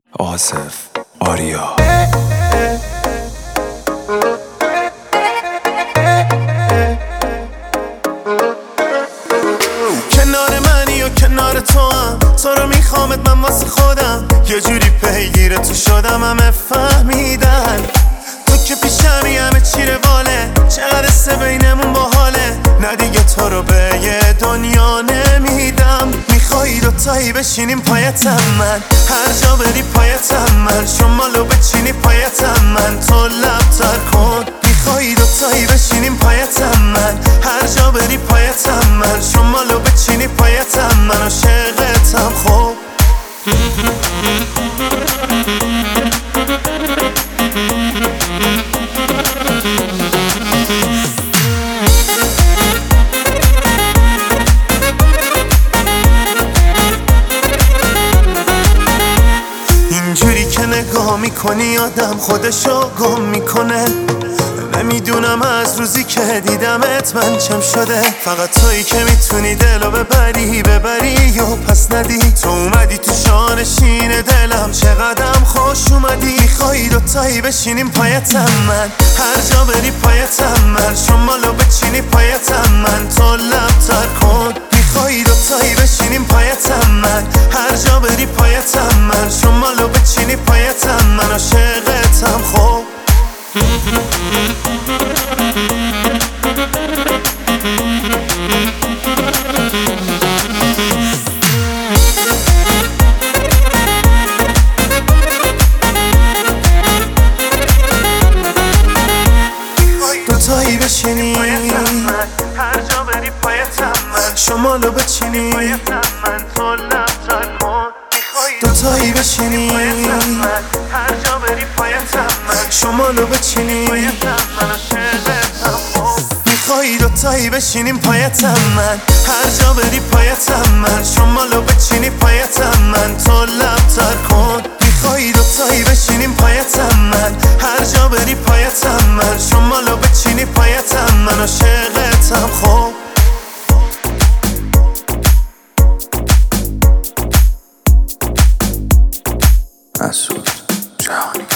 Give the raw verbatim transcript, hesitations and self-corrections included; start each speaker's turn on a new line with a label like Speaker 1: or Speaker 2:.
Speaker 1: آصف آریا.
Speaker 2: کنار منی و کنار تو هم، تو رو میخوامت من واسه خودم، یه جوری پیگیر تو شدم همه فهمیدن تو که پیشمی همه چی رواله، چقدر سه بینمون باحاله، نه دیگه تو رو به یه دنیا نمیدم. میخوایی دوتایی بشینیم پایتم من، هر جا بری پایتم من، شمالو بچینی پایتم من، تو لب تر کن. میخوایی دوتایی بشینیم پایتم من، هر جا بری پایتم من، شمالو بچینی پایتم من، عاشقتم خوب. اینجوری که نگاه میکنی آدم خودشو گم میکنه، نمیدونم از روزی که دیدمت من چم شده، فقط تویی که میتونی دلو ببری ببری و پس ندی. تو اومدی تو شانشین دلم، چقدرم خوش اومدی. میخوایی دوتایی بشینیم پایتم من، هر جا بری پایتم من، شمالو بچینی پایتم من، تو لب تر کن. میخوایی دوتایی بشینیم پایتم من، هر جا بری پایتم من، شمالو بچینی پایتم من، عاشقتم خوب. دوتایی بشینی هر جا بری پایتم من، شمالو بچینی پایتم من، تو لب تر کن. دوتایی بشینی هر جا بری پایتم من، شمالو بچینی پایتم من، عاشقتم خوب. میخوایی دوتایی بشینیم پایتم من، هر جا بری پایتم من، شمالو بچینی پایتم من، تو لب تر کن. میخوایی دوتایی بشینیم پایتم من، هر جا بری پایتم من، شمالو بچینی پایتم من، عاشقتم خوب.
Speaker 1: مسعود جهانی.